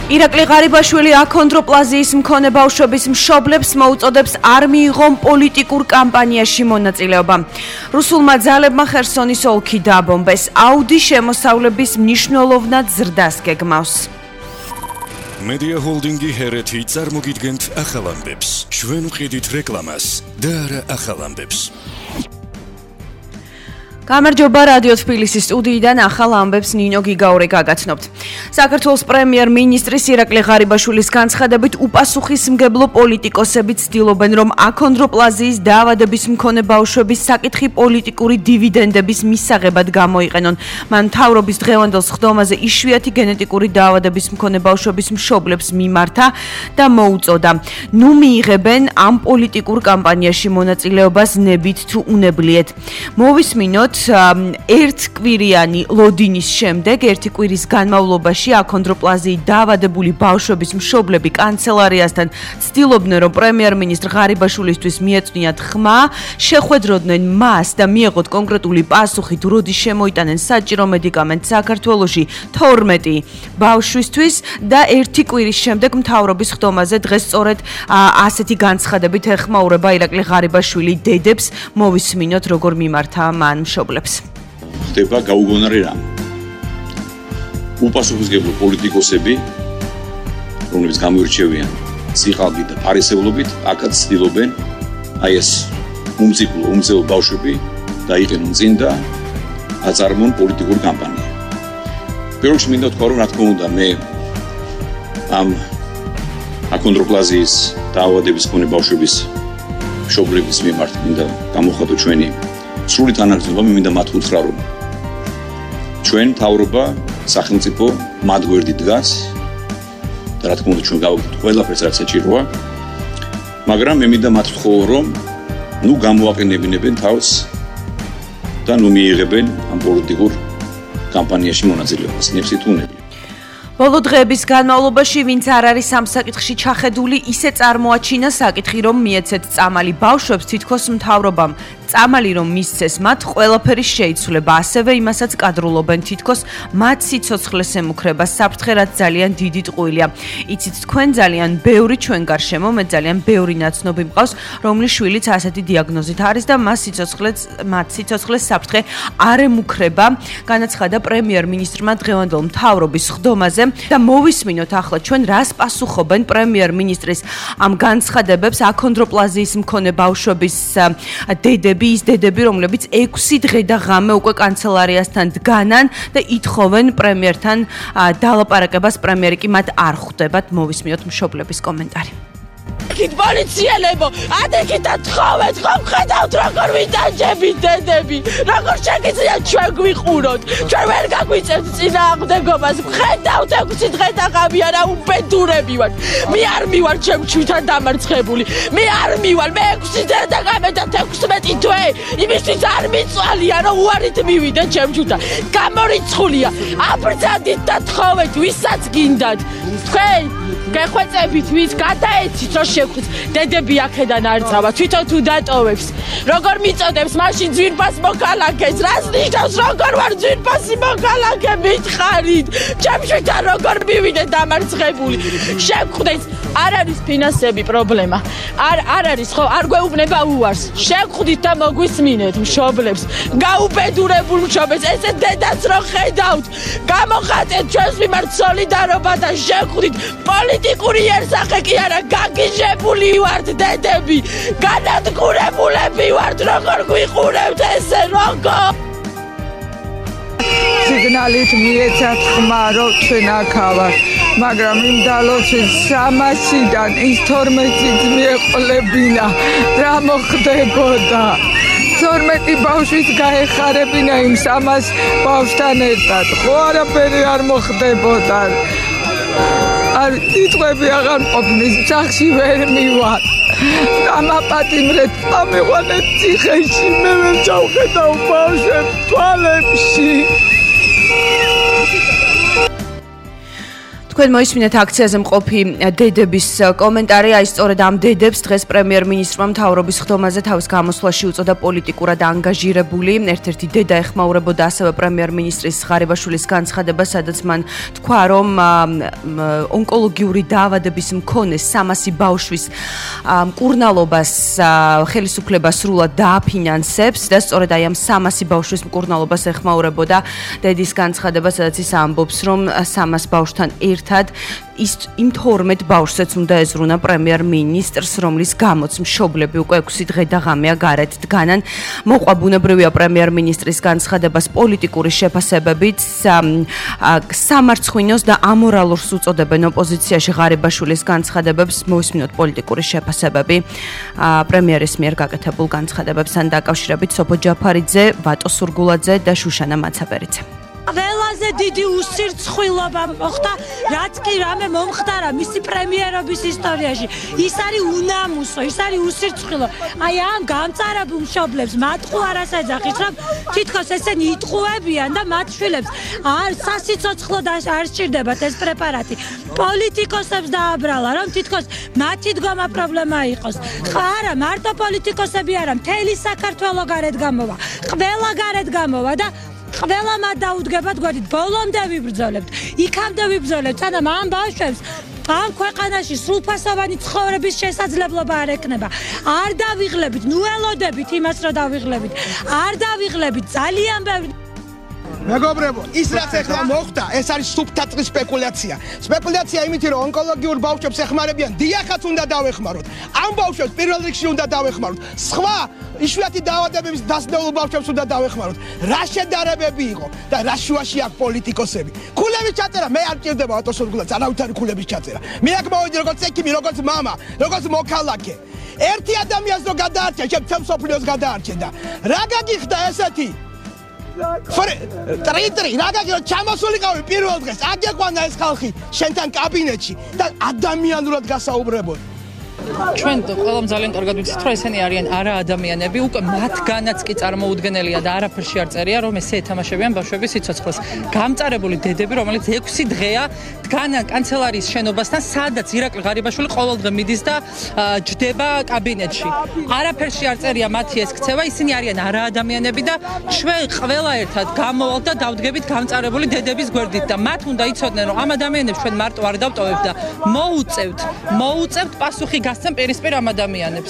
ირაკლი ღარიბაშვილი აქონდროპლაზიის მქონე ბავშვების მშობლებს მოუწოდებს არ მიიღონ პოლიტიკურ კამპანიაში მონაწილეობა. რუსულმა ძალებმა ხერსონის ოლქი დააბომბეს. აუდი შემოსავლების მნიშვნელოვნად ზრდას გეგმავს. მედია ჰოლდინგი ჰერეთი წარმოგიდგენთ ახალ ამბებს. ჩვენ ვყიდით რეკლამას და არა ახალ ამბებს. გამარჯობა რადიო თბილისის სტუდიიდან ახალ ამბებს ნინო გიგაური გაგაცნობთ. საქართველოს პრემიერ-მინისტრის ირაკლი ღარიბაშვილის განცხადებით უპასუხისმგებლო პოლიტიკოსები ცდილობენ, რომ აქონდროპლაზიის დაავადების მქონე ბავშვების საკითხი პოლიტიკური დივიდენდების მისაღებად გამოიყენონ. მან მთავრობის დღევანდელ სხდომაზე იშვიათი გენეტიკური დაავადების მქონე ბავშვების მშობლებს მიმართა და მოუწოდა, ნუ მიიღებენ ამ პოლიტიკურ კამპანიაში მონაწილეობას ნებით თუ უნებლიეთ. მოვისმინოთ ერთკვირიანი ლოდინის შემდეგ ერთი კვირის განმავლობაში აქონდროპლაზიით დაავადებული ბავშვების მშობლები კანცელარიასთან ცდილობდნენ, რომ პრემიერ-მინისტრ ღარიბაშვილისთვის მიეწვიათ ხმა, შეხვედროდნენ მას და მიეღოთ კონკრეტული პასუხი, თუ როდის შემოიტანენ საჭირო მედიკამენტს საქართველოში 12 ბავშვისთვის და ერთი კვირის შემდეგ მთავრობის ხდომაზე დღეს სწორედ ასეთი განცხადებით ეხმაურება ირაკლი ღარიბაშვილი დედებს. მოვისმინოთ როგორ მიმართა მან მშობლებს. ხდება გაუგონარი რამ. უპასუხისმგებლო პოლიტიკოსები, რომლებიც გამოირჩევიან სიყალბით და ფარისევლობით, აქაც ცდილობენ აი ეს უმძიმლო ბავშვები დაიყენონ წინ და აწარმოონ პოლიტიკური კამპანია. პირველ რიგში მინდა თქვა, რომ რა თქმა უნდა მე ამ აქონდროპლაზიის დაავადების მქონე ბავშვების მშობლების მიმართ მინდა გამოხატო ჩვენი სრული თანაგრძნობა. მე მინდა მათ უთხრა, რომ ჩვენ მთავრობა სახელმწიფო მათ გვერდით დგას და რა თქმა უნდა ჩვენ გავაკეთებთ ყველაფერს რაც საჭიროა, მაგრამ მე მინდა მათ ვთხოვო, რომ ნუ გამოაყენებინებენ თავს და ნუ მიიღებენ ამ პოლიტიკურ კამპანიაში მონაწილეობას, ნებსი თუ უნებლიეთ. ბოლო დღეების განმავლობაში ვინც არ არის ამ საკითხში ჩახედული, ისე წარმოაჩინა საკითხი, რომ მიეცეთ წამალი ბავშვებს, თითქოს მთავრობამ წამალი რომ მისცეს მათ ყველაფერი შეიცვლება, ასევე იმასაც კადრულობენ, თითქოს მათ სიცოცხლეს ემუქრება საფრთხე, რაც ძალიან დიდი ტყუილია. იცით თქვენ ძალიან ბევრი ჩვენ გარშემო, მე ძალიან ბევრი ნაცნობი მყავს, რომლის შვილიც ასეთი დიაგნოზით არის და მათ სიცოცხლეს საფრთხე არ ემუქრება, განაცხადა პრემიერ-მინისტრმა დღევანდელ მთავრობის ხდომაზე და მოვისმინოთ ახლა ჩვენ რას პასუხობენ პრემიერ-მინისტრის ამ განცხადებებს აქონდროპლაზიის მქონე ბავშვების დედები, რომლებიც 6 დღე და ღამე უკვე კანცელარიასთან დგანან და ითხოვენ პრემიერთან დალაპარაკებას, პრემიერი კი მათ არ ხვდებათ. მოვისმინოთ მშობლების კომენტარი. იქით პოლიციელებო, ადექით ათხოვეთ, ხომ ხედავთ როგორ ვიტანჯებით დედები, როგორ შეგიძლიათ ჩვენ გვიყუროთ, ჩვენ ვერ გაგვიწევთ წინააღმდეგობას, ხედავთ 6 დღე და ღამე არა უბედურები ვართ, მე არ მივარ ჩემ ჩვითან დამარცხებული, მე არ მივარ, მე 6 დღე და ღამე და 16 თვე, იმისთვის არ მიწვალია, რომ უარით მივიდე ჩემ ჩვითან, გამორიცხულია, აბრძანდით და თხოვეთ, ვისაც გინდათ, თქვენ გეხვეწებით, ვის გადაეცით, რომ შევხვით, დედები აქედან არ წავა, თვითონ თუ დატოვებს, როგორ მიწოდებს, მაშინ ძვირფას მოქალაქეს, რას ნიშნავს, როგორ ვარ ძვირფასი მოქალაქე, მითხარით, ჩემშვილთან როგორ მივიდე დამარცხებული, შევხვდეთ, არ არის ფინანსები პრობლემა, არ არის, ხო, არ გვეუბნება უარს, შევხვდით და მოგვისმინეთ მშობლებს, გაუბედურებულ მშობლებს, ესე დედაც რო ხედავთ, გამოხატეთ ჩვენს მიმართ სოლიდარობა და შევხვდით, პოლიტიკური იერსახე კი არა, გაგიჟებული ვართ დედები, განადგურებულები ვართ, როგორ გვიყურებთ ესე როგორ? სიგნალით მიეცათ ხმა, რომ ჩვენ აქ ავართ, მაგრამ იმ დალოცვის 300-დან ის 12-იც მიეყოლებინა, რა მოხდებოდა? 12 ბავშვის გაეხარებინა იმ 300 ბავშვთან ერთად, ხო არაფერი არ მოხდებოდა. არ თითქმები აღარ ყოფნის, სახში ვერ მივარ. დამაპატიმრეთ, ამეყვანეთ ციხეში, მე ვერ ჩავხედავ ბავშვებს თვალებში. თქვენ მოისმინეთ აქციაზე მყოფი დედების კომენტარი, აი სწორედ ამ დედებს დღეს პრემიერ-მინისტრმა მთავრობის ხდომაზე თავის გამოსვლაში უწოდა პოლიტიკურად ანგაჟირებული. ერთ-ერთი დედა ეხმაურებოდა ასევე პრემიერ-მინისტრის ღარიბაშვილის განცხადებას, სადაც მან თქვა, რომ ონკოლოგიური დაავადების მქონე 300 ბავშვის მკურნალობას ხელისუფლება სრულად დააფინანსებს და სწორედ აი ამ 300 ბავშვის მკურნალობას ეხმაურებოდა დედის განცხადება, სადაც ის ამბობს, რომ 300 ბავშვთან ერთად იმ 12 ბავშვსაც უნდა ეზრუნა პრემიერ-მინისტრს, რომლის გამოც მშობლები უკვე 6 დღე და ღამეა გარეთ დგანან. მოყვა ბუნებრივია პრემიერ-მინისტრის განცხადებას პოლიტიკური შეფასებებით, სამარცხვინოს და ამორალურს უწოდებენ ოპოზიციაში ღარიბაშვილის განცხადებებს. მოვისმინოთ პოლიტიკური შეფასებები პრემიერის მიერ გაკეთებულ განცხადებებთან დაკავშირებით. სოფო ჯაფარიძე, ვატო სურგულაძე და შუშანა მაცაბერიძე. ყველაზე დიდი უსირცხვილობა მოხდა, რაც კი რამე მომხდარა მისი პრემიერობის ისტორიაში. ის არის უნამუსო, ის არის უსირცხვილო. აი ამ გამწარებულ მშობლებს მათ ხო არას ეძახის, რომ თითქოს ესენი იტყუებიან და მათ შვილებს არ სასიცოცხლოდ არ სჭირდებათ ეს პრეპარატი. პოლიტიკოსებს დააბრალა, რომ თითქოს მათი დგომა პრობლემა იყოს. არა, მარტო პოლიტიკოსები არა, მთელი საქართველო გარეთ გამოვა. ყველა გარეთ გამოვა და ყველა მათ დაუდგებათ გვერდით, ბოლომდე ვიბრძოლებთ, იქამდე ვიბრძოლებთ, სანამ ამ ბავშვებს ამ ქვეყანაში სრულფასოვანი ცხოვრების შესაძლებლობა არ ექნება. არ დავიღლებით, ნუ ელოდებით იმას, რომ დავიღლებით. არ დავიღლებით ძალიან ბევრი. მეგობრებო, ის რაც ახლა მოხდა, ეს არის სუბტაწყი სპეკულაცია. სპეკულაცია იმითი, რომ ონკოლოგიურ ბავშვებს ეხმარებიან, დიახაც უნდა დავეხმაროთ. ამ ბავშვებს პირველ რიგში უნდა დავეხმაროთ. სხვა იშვიათი დაავადებების დასნეულ ბავშვებს უნდა დავეხმაროთ. რა შედარებები იყო და რა შუაში აქვს პოლიტიკოსები. ქულების ჩაწერა მე არ მჭირდება ვატო სურგულაძე, არავითარი ქულების ჩაწერა. მე აქ მოვიდი როგორც ექიმი, როგორც მამა, როგორც მოქალაქე. ერთი ადამიანს რო გადაარჩენ, შემცემ სოფლიოს გადაარჩენ და რა გაგიხდა ესეთი? ტრიტრი, რა გაგირო ჩამოსულიყავი პირველ დღეს, აგეყვანა ეს ხალხი შენთან კაბინეტში და ადამიანურად გასაუბრებოდ. ჩვენ ყველამ ძალიან კარგად ვიცით, რომ ესენი არიან არა ადამიანები, უკვე მათგანაც კი წარმოუდგენელია და არაფერში არ წერია, რომ ესე ეთამაშებიან ბავშვების სიცოცხლეს. გამწარებული დედები, რომელიც 6 დღეა დგანან კანცელარიის შენობასთან, სადაც ირაკლი ღარიბაშვილი ყოველ დღე მიდის და ჯდება კაბინეტში. არაფერში არ წერია მათი ეს ქცევა, ისინი არიან არა ადამიანები და ჩვენ ყველა ერთად გამოვალთ და დავდგებით გამწარებული დედების გვერდით და მათ უნდა იცოდნენ, რომ ამ ადამიანებს ჩვენ მარტო არ დავტოვებთ და მოუწევთ პასუხი გასცემ პირისპირ ამ ადამიანებს.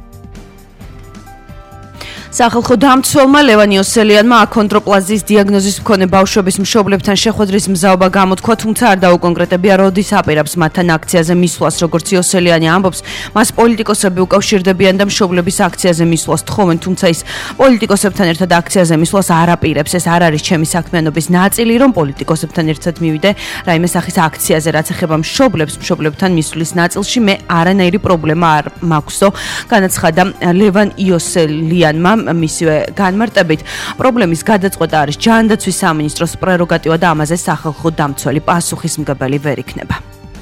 სახალხო დამცველმა ლევან იოსელიანმა აქონდროპლაზიის დიაგნოზის მქონე ბავშვების მშობლებთან შეხვედრის მზაობა გამოთქვა, თუმცა არ დაუკონკრეტებია როდის აპირებს მათთან აქციაზე მისვლას. როგორც იოსელიანი ამბობს, მას პოლიტიკოსები უკავშირდებიან და მშობლების აქციაზე მისვლას თხოვენ, თუმცა ის პოლიტიკოსებთან ერთად აქციაზე მისვლას არ აპირებს. ეს არ არის ჩემი საქმიანობის ნაწილი, რომ პოლიტიკოსებთან ერთად მივიდე რაიმე სახის აქციაზე, რაც ეხება მშობლებთან მისვლის ნაწილში, მე არანაირი პრობლემა არ მაქვსო, განაცხადა ლევან იოსელიანმა. მისივე განმარტებით, პრობლემის გადაწყვეტა არის ჯანდაცვის სამინისტროს პრეროგატივა და ამაზე სახალხო დამცველი პასუხისმგებელი ვერ იქნება.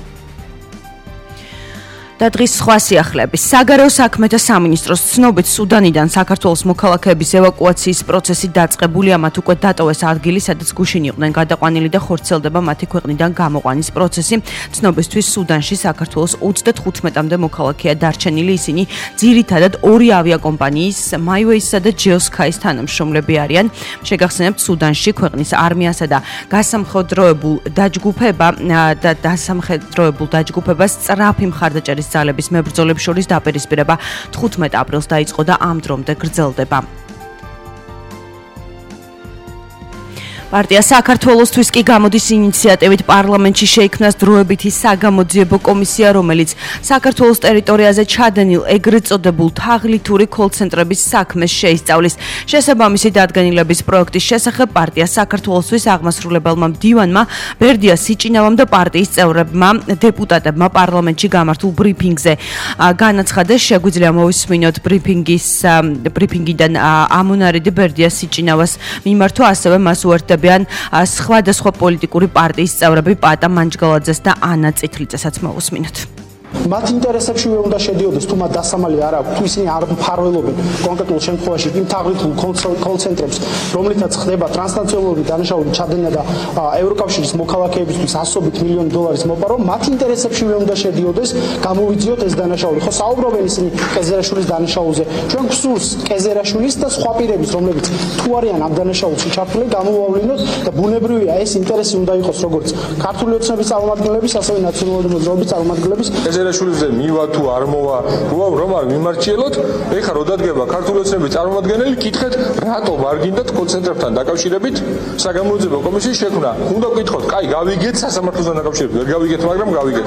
და დღის სხვა სიახლეები. საგარეო საქმეთა სამინისტროს ცნობით, სუდანიდან საქართველოს მოქალაქეების ევაკუაციის პროცესი დაწყებულია, მათ უკვე დატოვეს ადგილი, სადაც გუშინ იყვნენ გადაყვანილი და ხორციელდება მათი ქვეყნიდან გამოყვანის პროცესი. ცნობისთვის, სუდანში საქართველოს 35-მდე მოქალაქეა დარჩენილი, ისინი ძირითადად ორი ავიაკომპანიის, MyWays-სა და GeoSky-ის თანამშრომლები არიან. შეგახსენებთ, სუდანში ქვეყნის არმიასა და გასამხედროებულ დაჯგუფებას სწრაფი მხარდაჭერის ძალების მებრძოლებს შორის დაპირისპირება 15 აპრილს დაიწყო და ამ დრომდე გრძელდება. პარტია საქართველოსთვის კი გამოდის ინიციატივით პარლამენტში შეიქმნას დროებითი საგამოძიებო კომისია, რომელიც საქართველოს ტერიტორიაზე ჩადენილ ეგრეთ წოდებულ თაღლითური კოლ-ცენტრების საქმეს შეისწავლის. შესაბამისი დადგენილების პროექტის შესახებ პარტია საქართველოსთვის აღმასრულებელმა მდივანმა ბერდია სიჭინავამ და პარტიის წევრებმა დეპუტატებმა პარლამენტში გამართულ ბრიფინგზე განაცხადეს. შეგვიძლია მოვისმინოთ ბრიფინგიდან ამონარიდი ბერდია სიჭინავას მიმართვა, ასევე მას უერთდება სხვადასხვა პოლიტიკური პარტიის წევრები პატა მანჯგალაძეს და ანა წითლიძესაც მოვუსმინოთ. მათ ინტერესებში ვერ უნდა შედიოდეს, თუ მათ დასამალი არ აქვს, თუ ისინი არ მფარველობენ კონკრეტულ შემთხვევაში იმ თაღლითულ კოლ-ცენტრებს, რომლითაც ხდება ტრანსნაციონალური დანაშაული ჩადენა და ევროკავშირის მოქალაქეებისთვის $100 მილიონი მოპარო, მათ ინტერესებში ვერ უნდა შედიოდეს, გამოვიძიოთ ეს დანაშაული. ხო, საუბრობენ ისინი კეზერაშვილის დანაშაულზე. ჩვენ გვსურს კეზერაშვილის და სხვა პირების, რომლებიც თუ არიან ამ დანაშაულში ჩართული, გამოვავლინოთ და ბუნებრივია ეს ინტერესი უნდა იყოს როგორც ქართული ოცნების წარმომადგენლების, ასევე ნაციონალური მოძრაობის წარმომადგენლების. კეზერაშვილზე მივა თუ არ მოვა, რომ არ მიმარჩიელოთ, ეხლა რო დადგება ქართული ოცნების წარმომადგენელი, კითხეთ, რატომ არ გინდათ კონცენტრებთან დაკავშირებით საგამოძიებო კომისიის შექმნა. უნდა გკითხოთ, კაი, გავიგეთ სასამართლოსთან დაკავშირებით, ვერ გავიგეთ, მაგრამ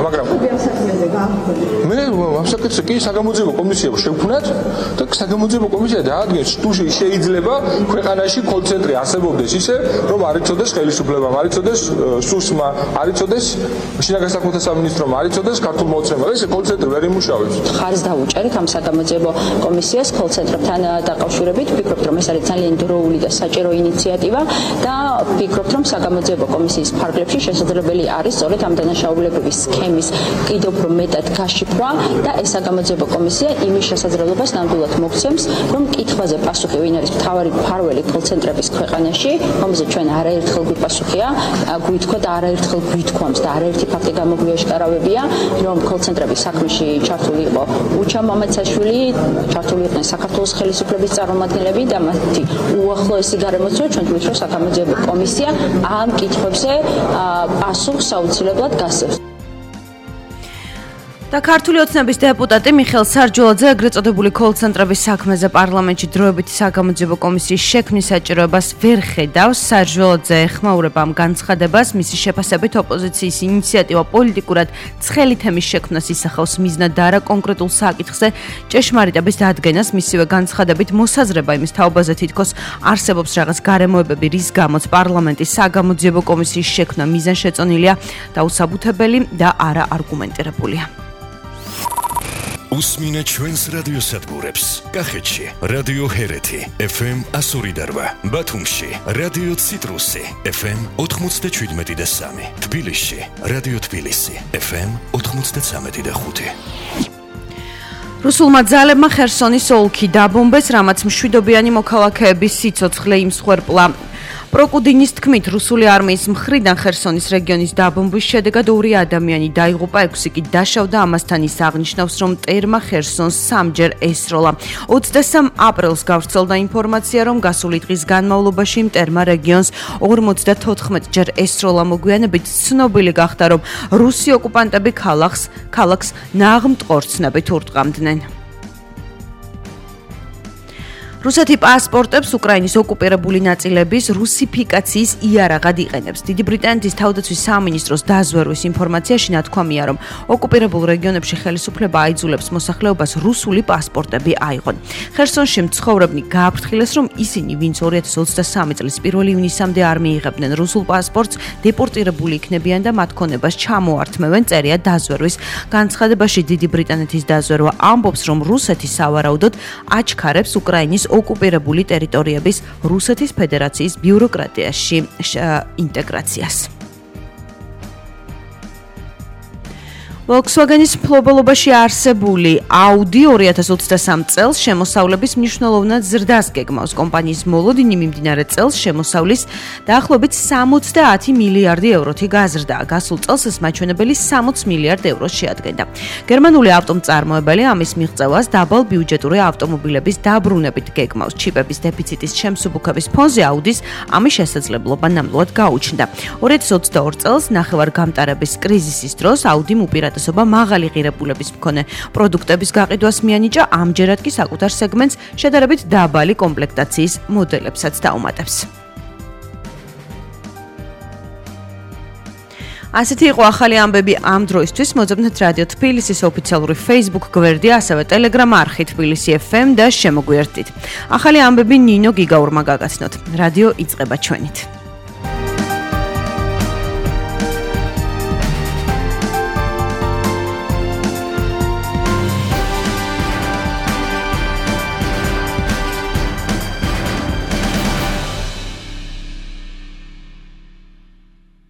მე ამ საკითხზე კი საგამოძიებო კომისია შევქმნათ და საგამოძიებო კომისია დაადგენს, თუ შეიძლება ქვეყანაში კოლ-ცენტრი არსებობდეს ისე, რომ არ იცოდეს ხელისუფლებამ, არ იცოდეს სუსმა, არ იცოდეს შინაგან საქმეთა სამინისტრომ, არ იცოდეს ქართულ მოძრაობამ. ეს კოლ-ცენტრი ვერ იმუშავებს. ხარს დავუჭერით ამ საგამოძიებო კომისიას კოლ-ცენტრებთან დაკავშირებით. ვფიქრობთ, რომ ეს არის ძალიან დროული და საჭირო ინიციატივა და ვფიქრობთ, რომ საგამოძიებო კომისიის ფარგლებში შესაძლებელი არის სწორედ ამ დანაშაულებების სქემის კიდევ უფრო მეტად გაშიფრვა და ეს საგამოძიებო კომისია იმის შესაძლებლობას ნამდვილად მოგცემს, რომ კითხვაზე პასუხი ვინ არის მთავარი მფარველი კოლ-ცენტრების ქვეყანაში, რომელზეც ჩვენ არაერთხელ გვიპასუხია, გვითქვა და არაერთხელ გვითქვამს და არაერთი ფაქტი გამოგვიაშკარავებია, რომ კოლ-ცენტრების საქმეში ჩართული იყო უჩა მამაცაშვილი, ჩართული იყვნენ საქართველოს ხელისუფლების წარმომადგენლები და მათი უახლოესი გარემოცვა. ჩვენ გვით, რომ საგამოძიებო კომისია ამ კითხვებზე პასუხს აუცილებლად გასცემს. და ქართული ოცნების დეპუტატი მიხეილ სარჯულაძე ეგრეთ წოდებული კოლ-ცენტრების საქმეზე პარლამენტში დროებითი საგამოძიებო კომისიის შექმნის საჭიროებას ვერ ხედავს. სარჯულაძე ეხმაურება ამ განცხადებას, მისი შეფასებით ოპოზიციის ინიციატივა პოლიტიკურად ცხელი თემის შექმნას ისახავს მიზნად და არა კონკრეტულ საკითხზე ჭეშმარიტების დადგენას. მისივე განცხადებით მოსაზრება იმის თაობაზე თითქოს არსებობს რაღაც გარემოებები, რის გამოც პარლამენტის საგამოძიებო კომისიის შექმნა მიზანშეწონილია და უსაბუთებელი და არა არგუმენტირებულია. უსმინე ჩვენს რადიოსადგურებს. კახეთში რადიო ჰერეთი FM 102.8, ბათუმში რადიო ციტრუსი FM 97.3, თბილისში რადიო თბილისი FM 93.5. რუსულმა ძალებმა ხერსონის ოლქი დაბომბეს, რამაც მშვიდობიანი მოქალაქეების სიცოცხლე იმსხვერპლა. პროკუდინის თქმით, რუსული არმიის მხრიდან ხერსონის რეგიონის დაბომბვის შედეგად 2 ადამიანი დაიღუპა, 6 კი დაშავდა. ამასთან ის აღნიშნავს, რომ მტერმა ხერსონს 3-ჯერ ესროლა. 23 აპრილს გავრცელდა ინფორმაცია, რომ გასული დღის განმავლობაში მტერმა რეგიონს 54-ჯერ ესროლა. მოგვიანებით ცნობილი გახდა, რომ რუსი ოკუპანტები ქალაქს ნაღმტყორცნებით ურტყამდნენ. რუსეთი პასპორტებს უკრაინის ოკუპირებული ნაწილების რუსიფიკაციის იარაღად იყენებს. დიდი ბრიტანეთის თავდაცვის სამინისტროს დაზვერვის ინფორმაციაში ნათქვამია, რომ ოკუპირებულ რეგიონებში ხელისუფლება აიძულებს მოსახლეობას რუსული პასპორტები აიღონ. ხერსონში მცხოვრებნი გააფრთხილეს, რომ ისინი, ვინც 2023 წლის 1 ივნისამდე არ მიიღებდნენ რუსულ პასპორტს, დეპორტირებული იქნებიან და მათ ქონებას ჩამოართმევენ. წერია დაზვერვის განცხადებაში. დიდი ბრიტანეთის დაზვერვა ამბობს, რომ რუსეთი სავარაუდოდ აჩქარებს უკრაინის ოკუპირებული ტერიტორიების რუსეთის ფედერაციის ბიუროკრატიაში ინტეგრაციას. Volkswagen-ის მფლობელობაში არსებული Audi 2023 წელს შემოსავლების მნიშვნელოვნად ზრდას გეგმავს. კომპანიის მოლოდინი მიმდინარე წელს შემოსავლის დაახლოებით 70 მილიარდი ევროთი გაზრდა. გასულ წელს ეს მაჩვენებელი 60 მილიარდ ევროს შეადგენდა. გერმანული ავტომწარმოებელი ამის მიღწევას დაბალ ბიუჯეტური ავტომობილების დაბრუნებით გეგმავს. ჩიპების დეფიციტის შემსუბუქების ფონზე Audi-ს ამის შესაძლებლობა ნამდვილად გაუჩნდა. 2022 წელს ნახევარგამტარების კრიზისის დროს Audi-მ უპირატესობა მაღალი ღირებულების მქონე პროდუქტების გაყიდვას მიანიჭა, ამჯერად კი საკუთარ სეგმენტს შედარებით დაბალი კომპლექტაციის მოდელებსაც დაუმატებს. ასეთი იყო ახალი ამბები ამ დროისთვის. მოძებნეთ რადიო თბილისის ოფიციალური Facebook გვერდი, ასევე Telegram არხი თბილისი FM და შემოგვიერთდით. ახალი ამბები ნინო გიგაურმა გაგაცნოთ. რადიო იწყება ჩვენით.